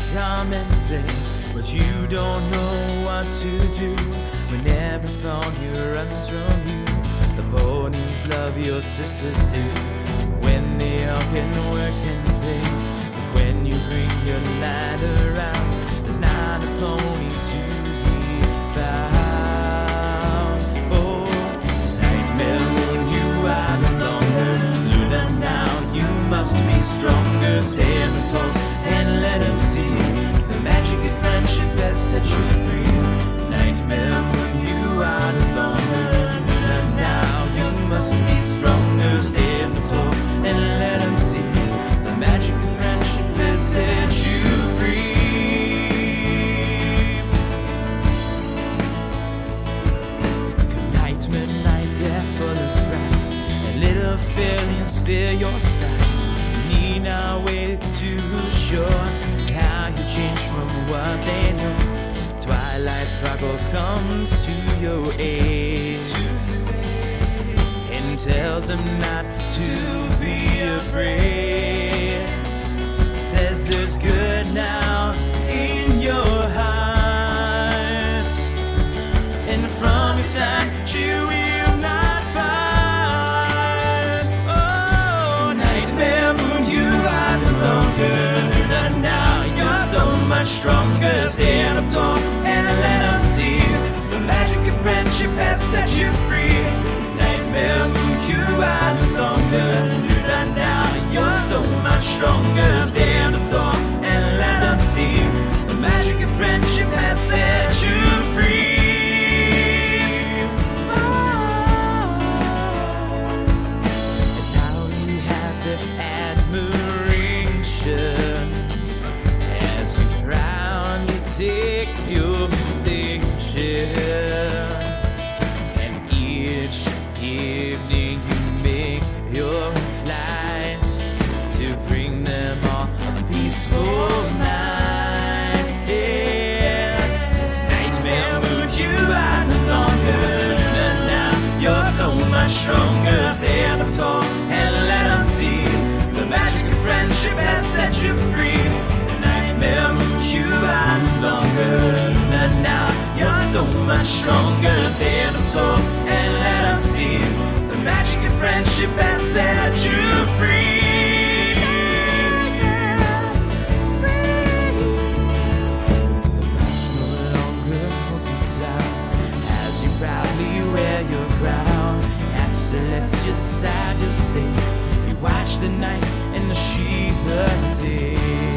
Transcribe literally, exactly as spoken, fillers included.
come and play, but you don't know what to do when every pony runs from you. The ponies love your sisters do when they all can work and play. But when you bring your light around, there's not a pony to be found. Oh, Nightmare Moon, you are no longer Luna now. You must be stronger. Stand tall and let them see the magic of friendship that set you free. Nightmare Moon, you are no longer Luna now. You must be stronger. Stand tall and let them see the magic of friendship that set you free. Good night, midnight, they're full of fright, and little failures fear your sight. You need not wait too sure how you change from what they know. Twilight sparkle comes to your aid and tells them not to be afraid. Says there's good now in your heart, and from your side she will not part. Oh, Nightmare Moon, you are no longer Luna now. You're so much stronger. Stand up tall and let them see the magic of friendship has set you free. Nightmare Moon, you are no longer Luna now. You're so much stronger. Stand up tall and let them see the magic of friendship has set you free. And now you have the admiration as you proudly take your station. And each evening you make your flight to bring them all a peaceful night. Yeah. This Nightmare Moon, you are no longer Luna now. You're so much stronger. Stand up tall and let them see the magic of friendship has set you free. Nightmare Moon, you are no longer Luna now. You're so much stronger. Stand up tall and let them see the magic of friendship has set you free. The bus no longer holds you down as you proudly wear your crown. At Celestia's side you'll stay. You watch the night and she the day.